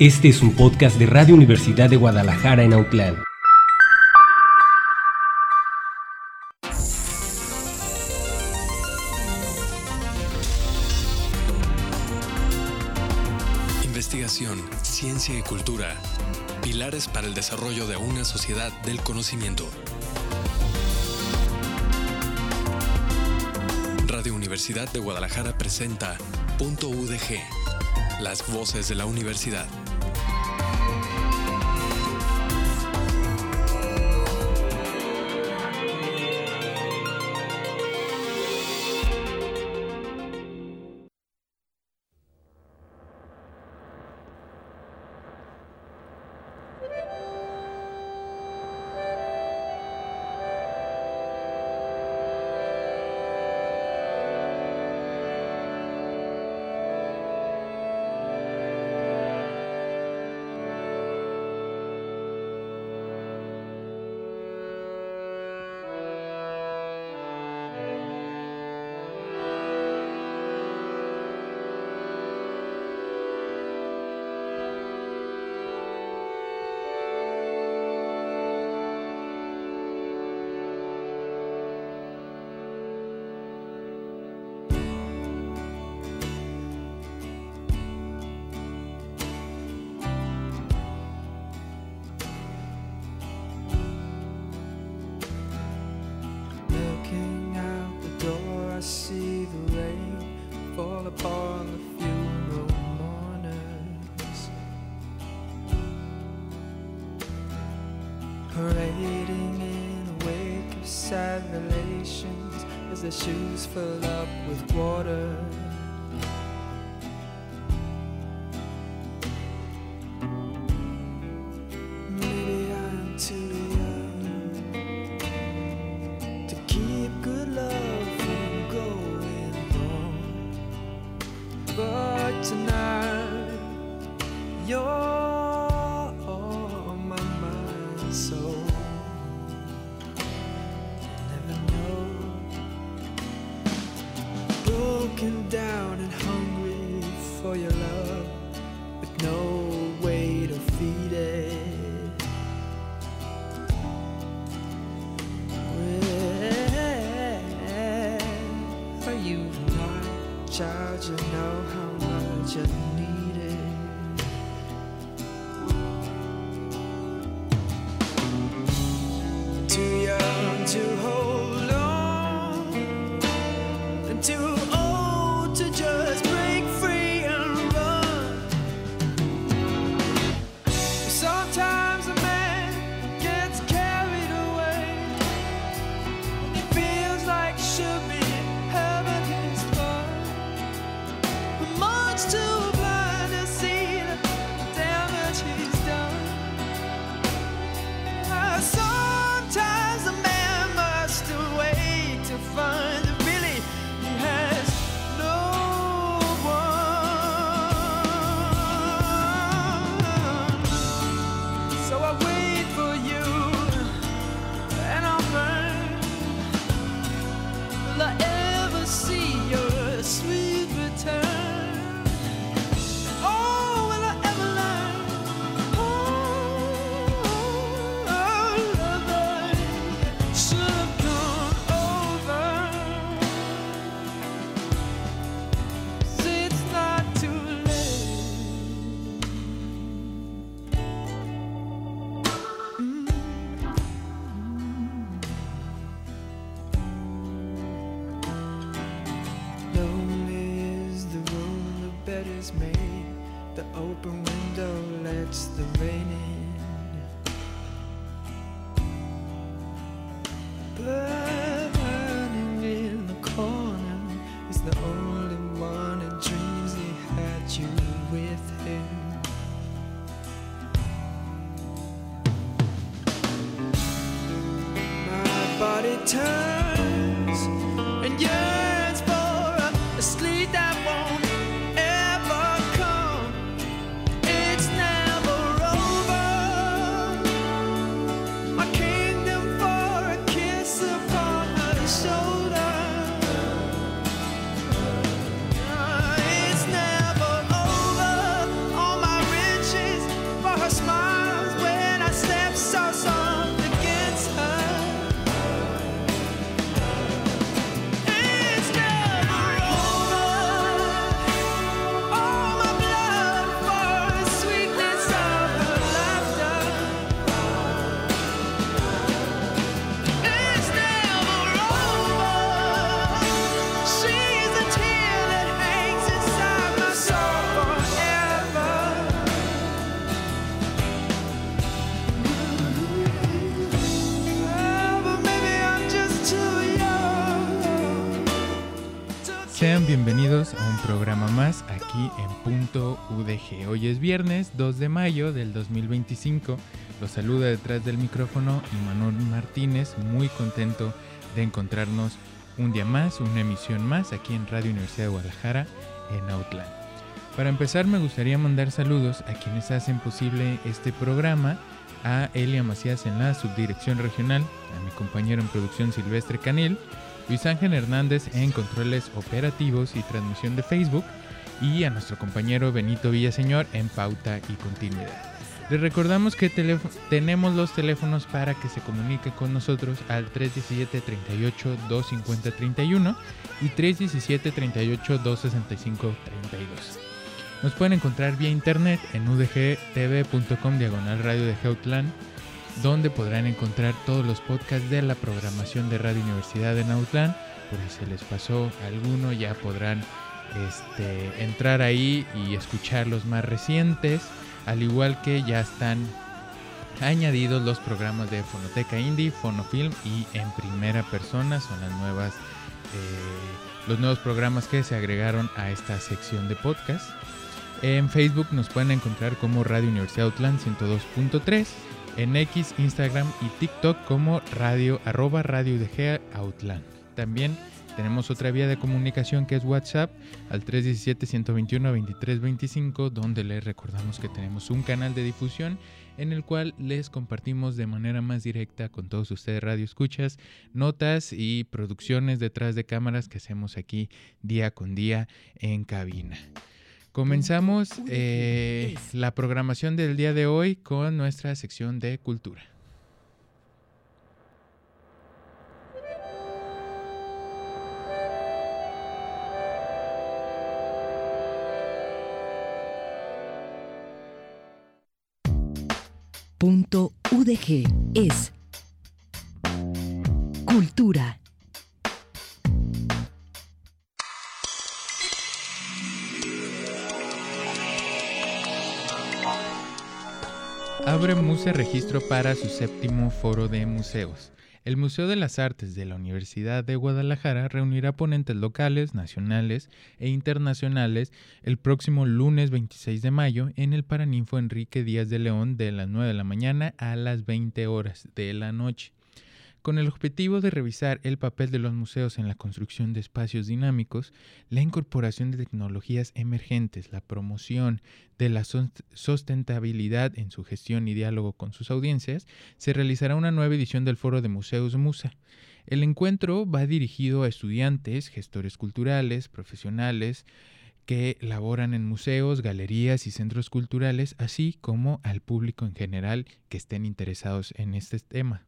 Este es un podcast de Radio Universidad de Guadalajara en Autlán. Investigación, ciencia y cultura. Pilares para el desarrollo de una sociedad del conocimiento. Radio Universidad de Guadalajara presenta Punto UDG, las voces de la universidad. See the rain fall upon the funeral mourners, parading in a wake of sad relations as their shoes fill up with water. Maybe I'm too young to keep good love, but tonight you're on my mind, so never know. Broken down and hungry for your love, with no way to feed it. Where are you tonight, child? You know how much I need it. Too young to hold on, and too old to just break free and run. Sometimes a man gets carried away, he feels like he should be having his fun. Much too blind to see the damage he's done. Sometimes a man must wait to find that really he has no one. So I wait for you, and I'll burn. Will I ever see your sweet return? Oh, will I ever learn? Oh, love that should have gone over. See, it's not too late. Lonely is the room the bed is made. The open window lets the rain in. Burning in the corner is the only one that dreams he had you with him. My body turns and yearns for a sleep that won't ever come. It's never over. My kingdom for a kiss upon her shoulder. It's never over. All my riches bienvenidos a un programa más aquí en Punto UDG. Hoy es viernes 2 de mayo del 2025. Los saluda detrás del micrófono Imanol Martínez, muy contento de encontrarnos un día más, una emisión más aquí en Radio Universidad de Guadalajara en Autlán. Para empezar me gustaría mandar saludos a quienes hacen posible este programa, a Elia Macías en la subdirección regional, a mi compañero en producción Silvestre Canil, Luis Ángel Hernández en controles operativos y transmisión de Facebook y a nuestro compañero Benito Villaseñor en pauta y continuidad. Les recordamos que tenemos los teléfonos para que se comunique con nosotros al 317-38-250-31 y 317-38-265-32. Nos pueden encontrar vía internet en udgtv.com/radio de Autlán, donde podrán encontrar todos los podcasts de la programación de Radio Universidad en Autlán. Por si se les pasó alguno, ya podrán entrar ahí y escuchar los más recientes, al igual que ya están añadidos los programas de Fonoteca Indie, Fonofilm y En Primera Persona. Son las los nuevos programas que se agregaron a esta sección de podcast. En Facebook nos pueden encontrar como Radio Universidad Autlán 102.3, en X, Instagram y TikTok como @Radio UDG Autlán. También tenemos otra vía de comunicación que es WhatsApp al 317-121-2325, donde les recordamos que tenemos un canal de difusión en el cual les compartimos de manera más directa con todos ustedes radioescuchas, notas y producciones detrás de cámaras que hacemos aquí día con día en cabina. Comenzamos la programación del día de hoy con nuestra sección de cultura. Punto UDG es cultura. Abre MUSE registro para su 7º Foro de Museos. El Museo de las Artes de la Universidad de Guadalajara reunirá ponentes locales, nacionales e internacionales el próximo lunes 26 de mayo en el Paraninfo Enrique Díaz de León de las 9 de la mañana a las 20 horas de la noche. Con el objetivo de revisar el papel de los museos en la construcción de espacios dinámicos, la incorporación de tecnologías emergentes, la promoción de la sustentabilidad en su gestión y diálogo con sus audiencias, se realizará una nueva edición del Foro de Museos MUSA. El encuentro va dirigido a estudiantes, gestores culturales, profesionales que laboran en museos, galerías y centros culturales, así como al público en general que estén interesados en este tema.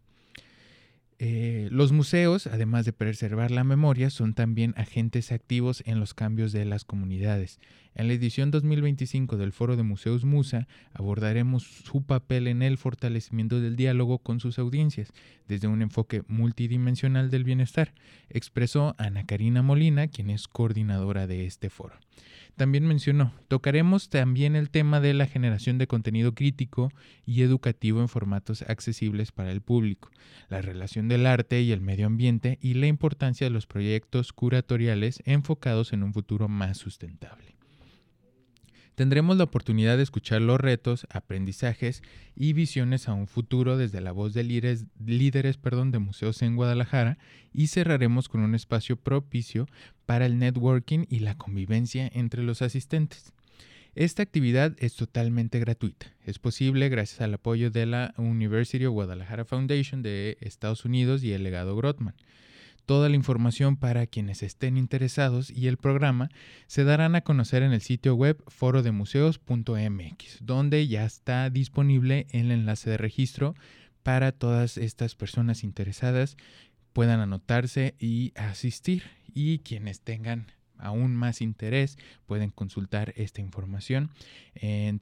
Los museos, además de preservar la memoria, son también agentes activos en los cambios de las comunidades. En la edición 2025 del Foro de Museos MUSA abordaremos su papel en el fortalecimiento del diálogo con sus audiencias, desde un enfoque multidimensional del bienestar, expresó Ana Karina Molina, quien es coordinadora de este foro. También mencionó, tocaremos también el tema de la generación de contenido crítico y educativo en formatos accesibles para el público, la relación del arte y el medio ambiente y la importancia de los proyectos curatoriales enfocados en un futuro más sustentable. Tendremos la oportunidad de escuchar los retos, aprendizajes y visiones a un futuro desde la voz de líderes de museos en Guadalajara y cerraremos con un espacio propicio para el networking y la convivencia entre los asistentes. Esta actividad es totalmente gratuita. Es posible gracias al apoyo de la University of Guadalajara Foundation de Estados Unidos y el legado Grothman. Toda la información para quienes estén interesados y el programa se darán a conocer en el sitio web forodemuseos.mx, donde ya está disponible el enlace de registro para todas estas personas interesadas puedan anotarse y asistir, y quienes tengan aún más interés pueden consultar esta información en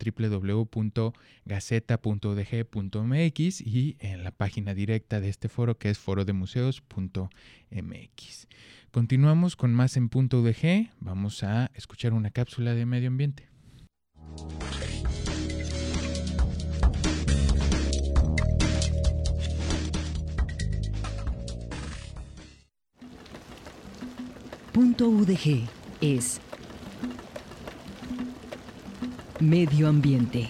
www.gaceta.udg.mx y en la página directa de este foro, que es forodemuseos.mx. Continuamos con más en Punto UDG. Vamos a escuchar una cápsula de medio ambiente. Punto UDG es Medio Ambiente.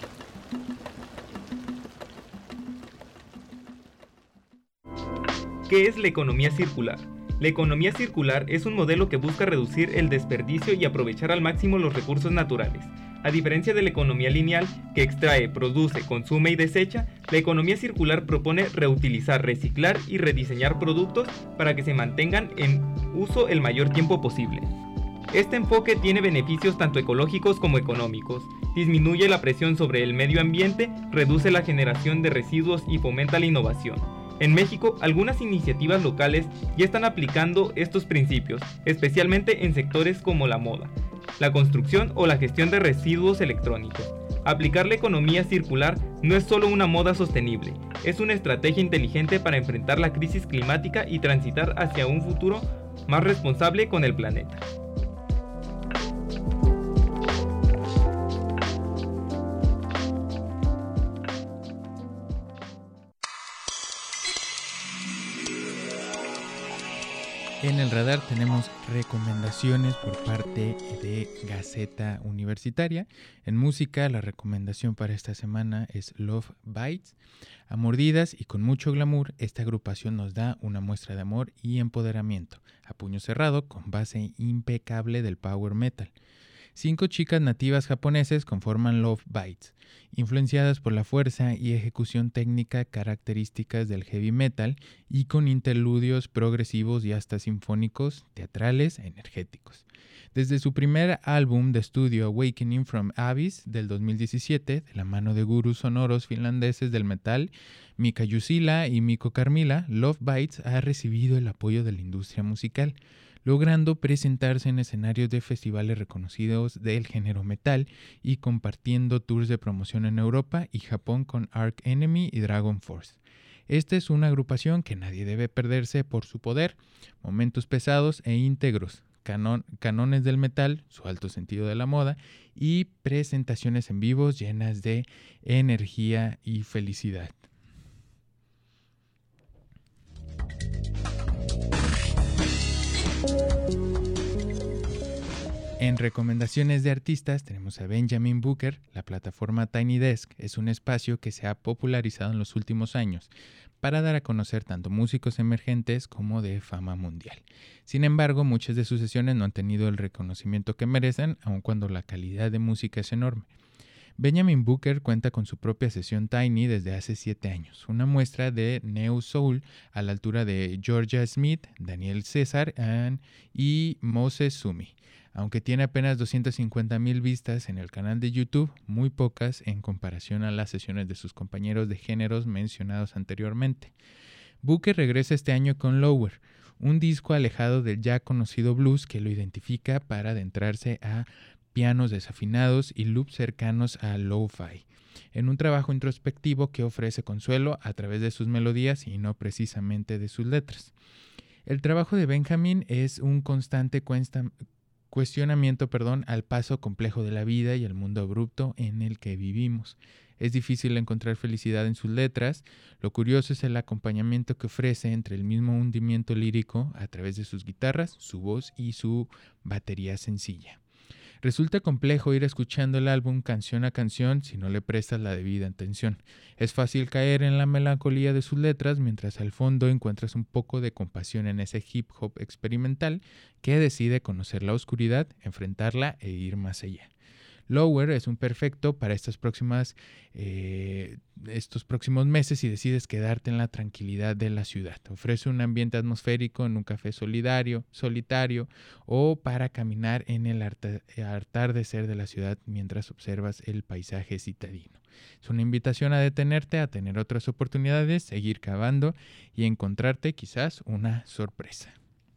¿Qué es la economía circular? La economía circular es un modelo que busca reducir el desperdicio y aprovechar al máximo los recursos naturales. A diferencia de la economía lineal, que extrae, produce, consume y desecha, la economía circular propone reutilizar, reciclar y rediseñar productos para que se mantengan en uso el mayor tiempo posible. Este enfoque tiene beneficios tanto ecológicos como económicos. Disminuye la presión sobre el medio ambiente, reduce la generación de residuos y fomenta la innovación. En México, algunas iniciativas locales ya están aplicando estos principios, especialmente en sectores como la moda, la construcción o la gestión de residuos electrónicos. Aplicar la economía circular no es solo una moda sostenible, es una estrategia inteligente para enfrentar la crisis climática y transitar hacia un futuro más responsable con el planeta. En el radar tenemos recomendaciones por parte de Gaceta Universitaria. En música, la recomendación para esta semana es Love Bites. A mordidas y con mucho glamour, esta agrupación nos da una muestra de amor y empoderamiento, a puño cerrado, con base impecable del power metal. 5 chicas nativas japoneses conforman Love Bites, influenciadas por la fuerza y ejecución técnica características del heavy metal y con interludios progresivos y hasta sinfónicos, teatrales, energéticos. Desde su primer álbum de estudio Awakening from Abyss del 2017, de la mano de gurús sonoros finlandeses del metal, Mika Jussila y Mikko Karmila, Love Bites ha recibido el apoyo de la industria musical, logrando presentarse en escenarios de festivales reconocidos del género metal y compartiendo tours de promoción en Europa y Japón con Arch Enemy y Dragon Force. Esta es una agrupación que nadie debe perderse por su poder, momentos pesados e íntegros, canones del metal, su alto sentido de la moda y presentaciones en vivos llenas de energía y felicidad. En recomendaciones de artistas tenemos a Benjamin Booker. La plataforma Tiny Desk es un espacio que se ha popularizado en los últimos años para dar a conocer tanto músicos emergentes como de fama mundial. Sin embargo, muchas de sus sesiones no han tenido el reconocimiento que merecen, aun cuando la calidad de música es enorme. Benjamin Booker cuenta con su propia sesión Tiny desde hace 7 años, una muestra de Neo Soul a la altura de Georgia Smith, Daniel César y Moses Sumi. Aunque tiene apenas 250,000 vistas en el canal de YouTube, muy pocas en comparación a las sesiones de sus compañeros de géneros mencionados anteriormente. Booker regresa este año con Lower, un disco alejado del ya conocido blues que lo identifica para adentrarse a pianos desafinados y loops cercanos a lo-fi, en un trabajo introspectivo que ofrece consuelo a través de sus melodías y no precisamente de sus letras. El trabajo de Benjamin es un constante cuestionamiento al paso complejo de la vida y el mundo abrupto en el que vivimos. Es difícil encontrar felicidad en sus letras. Lo curioso es el acompañamiento que ofrece entre el mismo hundimiento lírico a través de sus guitarras, su voz y su batería sencilla. Resulta complejo ir escuchando el álbum canción a canción si no le prestas la debida atención. Es fácil caer en la melancolía de sus letras mientras al fondo encuentras un poco de compasión en ese hip hop experimental que decide conocer la oscuridad, enfrentarla e ir más allá. Lower es un perfecto para estos próximos meses si decides quedarte en la tranquilidad de la ciudad. Ofrece un ambiente atmosférico en un café solitario o para caminar en el atardecer de la ciudad mientras observas el paisaje citadino. Es una invitación a detenerte, a tener otras oportunidades, seguir cavando y encontrarte quizás una sorpresa.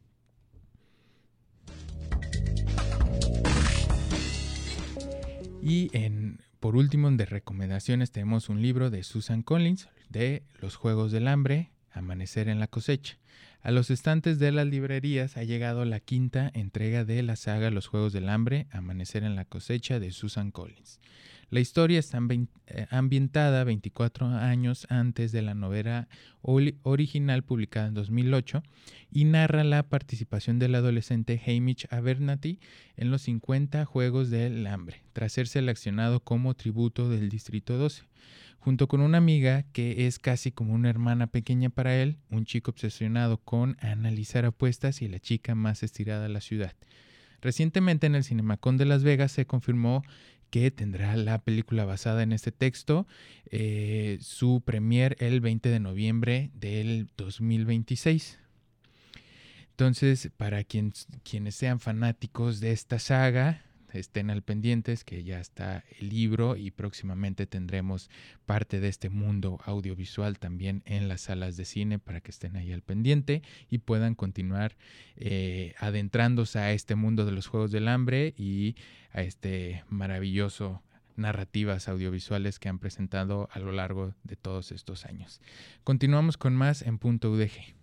Y por último, de recomendaciones, tenemos un libro de Susan Collins de Los Juegos del Hambre, Amanecer en la cosecha. A los estantes de las librerías ha llegado la quinta entrega de la saga Los Juegos del Hambre, Amanecer en la cosecha de Susan Collins. La historia está ambientada 24 años antes de la novela original publicada en 2008 y narra la participación del adolescente Hamish Abernathy en los 50 Juegos del Hambre, tras ser seleccionado como tributo del Distrito 12. Junto con una amiga que es casi como una hermana pequeña para él, un chico obsesionado con analizar apuestas y la chica más estirada de la ciudad. Recientemente en el Cinemacon de Las Vegas se confirmó que tendrá la película basada en este texto, su premier el 20 de noviembre del 2026. Entonces, para quienes sean fanáticos de esta saga, estén al pendientes que ya está el libro y próximamente tendremos parte de este mundo audiovisual también en las salas de cine para que estén ahí al pendiente y puedan continuar adentrándose a este mundo de los Juegos del Hambre y a este maravilloso narrativas audiovisuales que han presentado a lo largo de todos estos años. Continuamos con más en Punto UDG.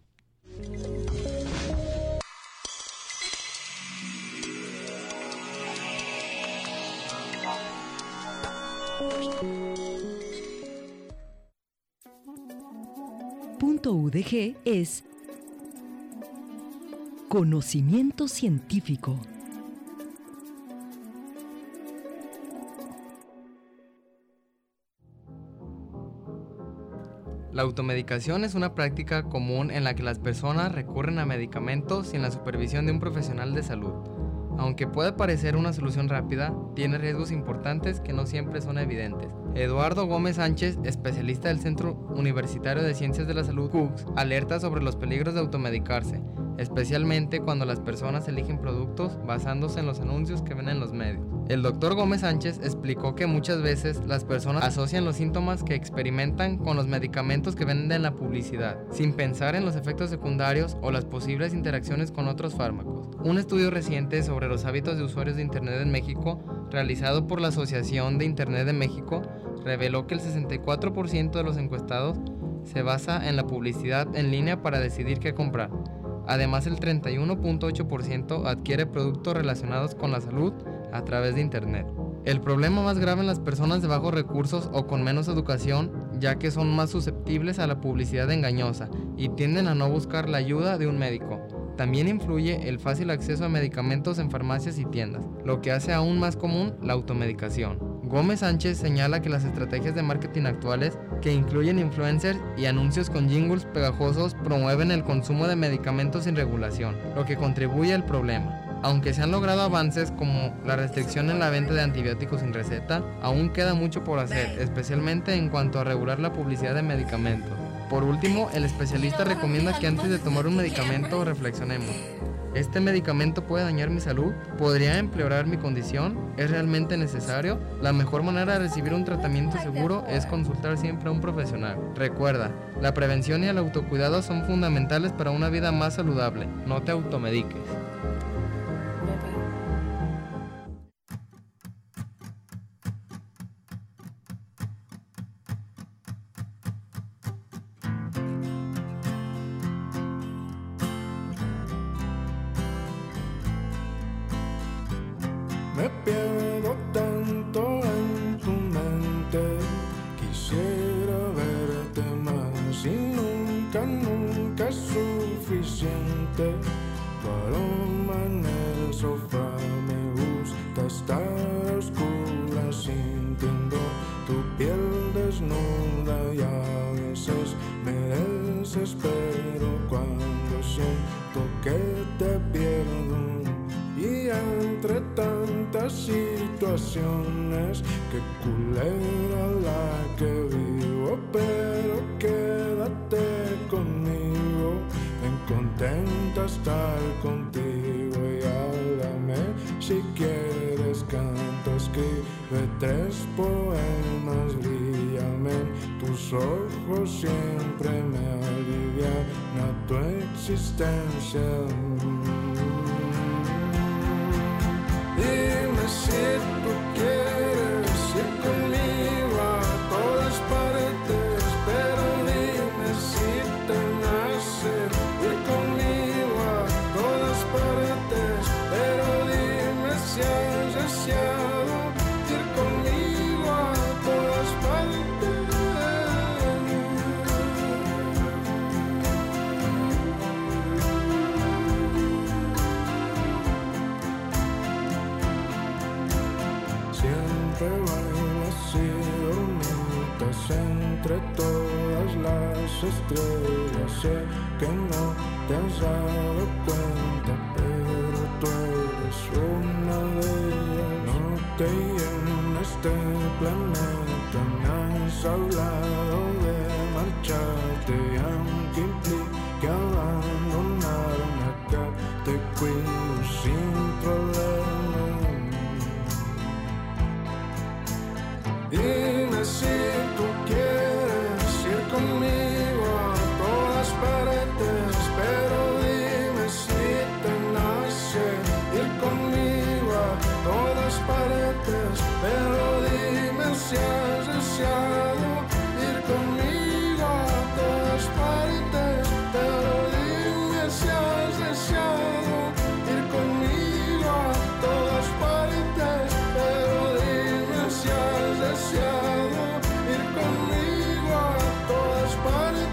Punto UDG es conocimiento científico. La automedicación es una práctica común en la que las personas recurren a medicamentos sin la supervisión de un profesional de salud. Aunque puede parecer una solución rápida, tiene riesgos importantes que no siempre son evidentes. Eduardo Gómez Sánchez, especialista del Centro Universitario de Ciencias de la Salud, CUCS, alerta sobre los peligros de automedicarse, especialmente cuando las personas eligen productos basándose en los anuncios que ven en los medios. El doctor Gómez Sánchez explicó que muchas veces las personas asocian los síntomas que experimentan con los medicamentos que venden en la publicidad, sin pensar en los efectos secundarios o las posibles interacciones con otros fármacos. Un estudio reciente sobre los hábitos de usuarios de Internet en México, realizado por la Asociación de Internet de México, reveló que el 64% de los encuestados se basa en la publicidad en línea para decidir qué comprar. Además, el 31.8% adquiere productos relacionados con la salud a través de Internet. El problema más grave en las personas de bajos recursos o con menos educación, ya que son más susceptibles a la publicidad engañosa y tienden a no buscar la ayuda de un médico. También influye el fácil acceso a medicamentos en farmacias y tiendas, lo que hace aún más común la automedicación. Gómez Sánchez señala que las estrategias de marketing actuales, que incluyen influencers y anuncios con jingles pegajosos, promueven el consumo de medicamentos sin regulación, lo que contribuye al problema. Aunque se han logrado avances como la restricción en la venta de antibióticos sin receta, aún queda mucho por hacer, especialmente en cuanto a regular la publicidad de medicamentos. Por último, el especialista recomienda que antes de tomar un medicamento reflexionemos. ¿Este medicamento puede dañar mi salud? ¿Podría empeorar mi condición? ¿Es realmente necesario? La mejor manera de recibir un tratamiento seguro es consultar siempre a un profesional. Recuerda, la prevención y el autocuidado son fundamentales para una vida más saludable. No te automediques. Me pierdo tanto en tu mente, quisiera verte más y nunca, nunca es suficiente. Tu aroma en el sofá, me gusta estar a oscuras sintiendo tu piel desnuda y a veces me desespero cuando siento que te pierdo. Y entre tantas situaciones, qué culera la que vivo, pero quédate conmigo, me contenta estar contigo y háblame si quieres canto, escribe 3 poemas, bríllame en tus ojos, siempre me alivian tu existencia. Dime si tú quieres ir conmigo a todas partes, pero dime si estás entre todas las estrellas. Sé que no te has dado cuenta, pero tú eres una de ellas. No te llenes este planeta, me has hablado de marcharte, aunque implique abandonarme acá. Te cuido sin problema. Dime si tú quieres ir conmigo a todas partes, pero dime si te nace ir conmigo a todas partes, pero dime si has deseado ir conmigo a todas partes, pero dime si has deseado ir conmigo a todas partes, pero dime si has deseado ir conmigo a todas partes.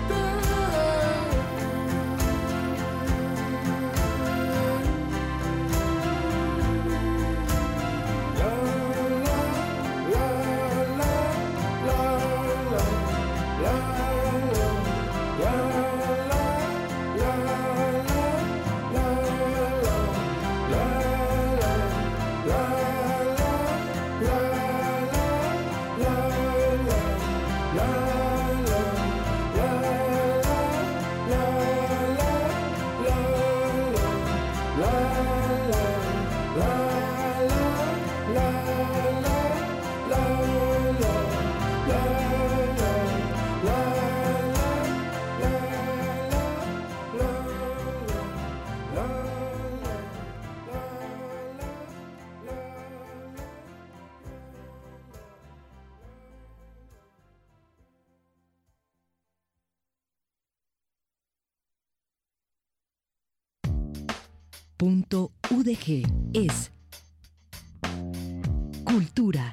Punto UDG es cultura.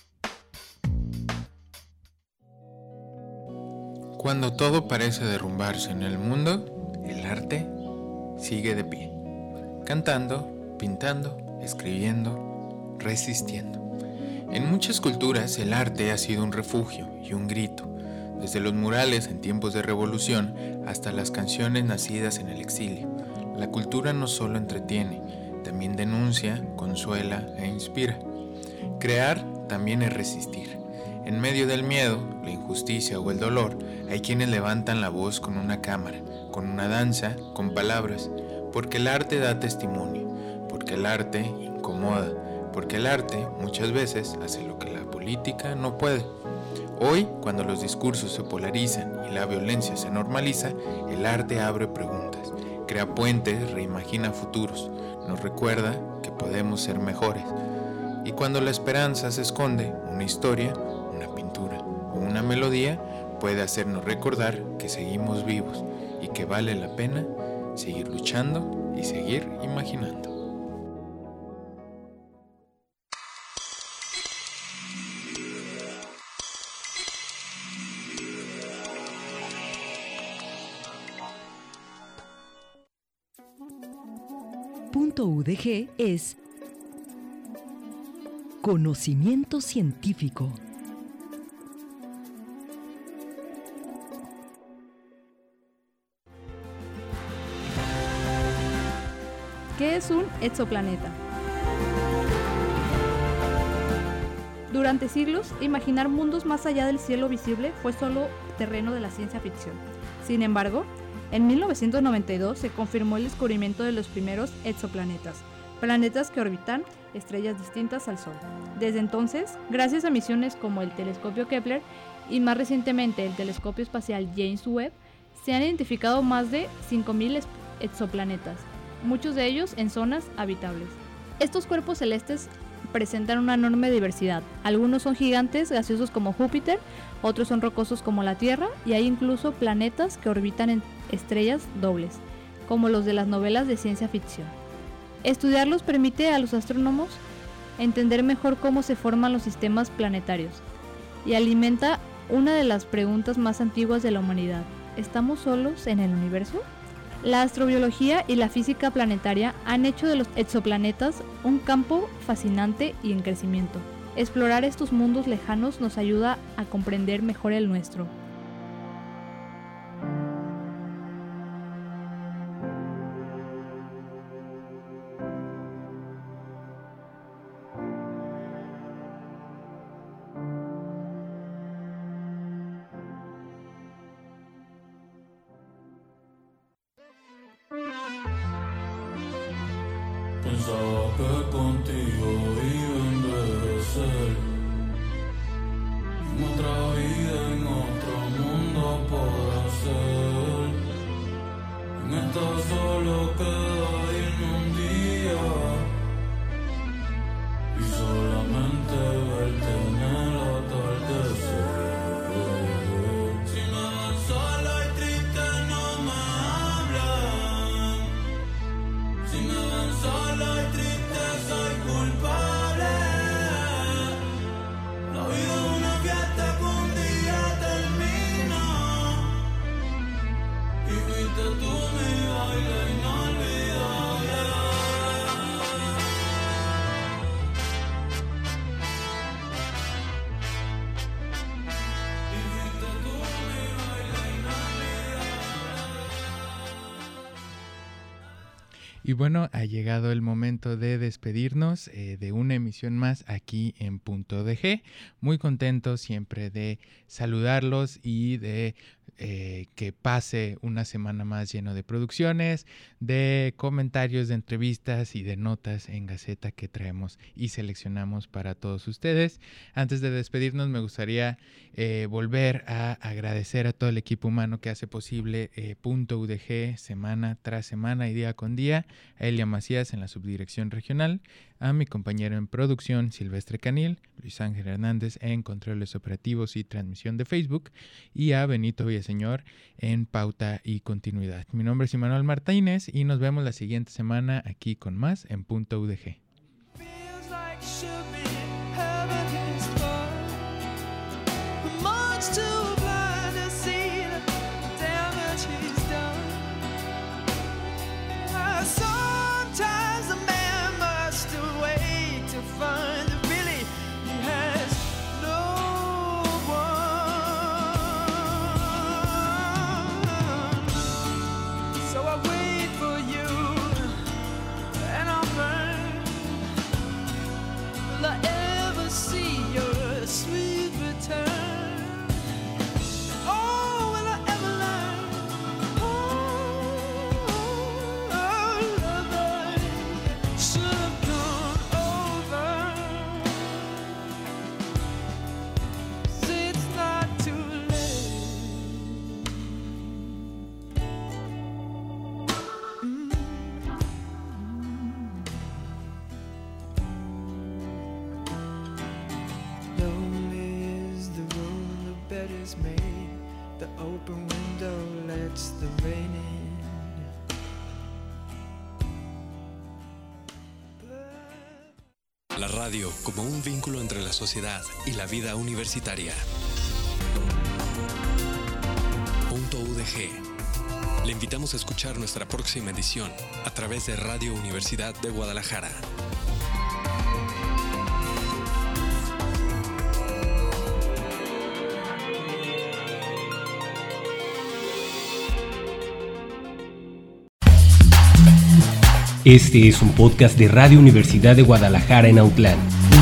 Cuando todo parece derrumbarse en el mundo, el arte sigue de pie, cantando, pintando, escribiendo, resistiendo. En muchas culturas el arte ha sido un refugio y un grito, desde los murales en tiempos de revolución hasta las canciones nacidas en el exilio. La cultura no solo entretiene, también denuncia, consuela e inspira. Crear también es resistir. En medio del miedo, la injusticia o el dolor, hay quienes levantan la voz con una cámara, con una danza, con palabras, porque el arte da testimonio, porque el arte incomoda, porque el arte muchas veces hace lo que la política no puede. Hoy, cuando los discursos se polarizan y la violencia se normaliza, el arte abre preguntas, crea puentes, reimagina futuros, nos recuerda que podemos ser mejores. Y cuando la esperanza se esconde, una historia, una pintura o una melodía puede hacernos recordar que seguimos vivos y que vale la pena seguir luchando y seguir imaginando. Punto UDG es conocimiento científico. ¿Qué es un exoplaneta? Durante siglos, imaginar mundos más allá del cielo visible fue solo terreno de la ciencia ficción. Sin embargo, en 1992 se confirmó el descubrimiento de los primeros exoplanetas, planetas que orbitan estrellas distintas al Sol. Desde entonces, gracias a misiones como el telescopio Kepler y más recientemente el telescopio espacial James Webb, se han identificado más de 5.000 exoplanetas, muchos de ellos en zonas habitables. Estos cuerpos celestes presentan una enorme diversidad. Algunos son gigantes gaseosos como Júpiter, otros son rocosos como la Tierra, y hay incluso planetas que orbitan en estrellas dobles, como los de las novelas de ciencia ficción. Estudiarlos permite a los astrónomos entender mejor cómo se forman los sistemas planetarios y alimenta una de las preguntas más antiguas de la humanidad: ¿estamos solos en el universo? La astrobiología y la física planetaria han hecho de los exoplanetas un campo fascinante y en crecimiento. Explorar estos mundos lejanos nos ayuda a comprender mejor el nuestro. Pensaba que contigo iba a envejecer, en otra vida, en otro mundo por hacer. En esta solo queda irme un día y solamente verte en el atardecer. Si me ven sola y triste no me hablan. Si me ven sola y triste soy culpable. La vida es una fiesta que un día termina y fuiste tú mi baile inolvidable. Y fuiste tú mi baile inolvidable. Y bueno, ha llegado el momento de despedirnos de una emisión más aquí en Punto DG. Muy contento siempre de saludarlos y de que pase una semana más lleno de producciones, de comentarios, de entrevistas y de notas en Gaceta que traemos y seleccionamos para todos ustedes. Antes de despedirnos me gustaría volver a agradecer a todo el equipo humano que hace posible Punto UDG semana tras semana y día con día, a Elia Macías en la subdirección regional, a mi compañero en producción Silvestre Canil, Luis Ángel Hernández en controles operativos y transmisión de Facebook y a Benito Villaseñor en pauta y continuidad. Mi nombre es Imanuel Martínez y nos vemos la siguiente semana aquí con más en Punto UDG. Feels like should be heaven is far. Much too blind to see the damage he's done. Sometimes a man must wait to find that really he has no one. So I wait for you and I'll burn. Will I ever see your sweet return? Oh, will I ever learn? Oh, lover, should have gone over. See, it's not too late. Lonely is the room, the bed is made. The open window lets the rain in. La radio como un vínculo entre la sociedad y la vida universitaria. Punto UDG. Le invitamos a escuchar nuestra próxima edición a través de Radio Universidad de Guadalajara. Este es un podcast de Radio Universidad de Guadalajara en Autlán.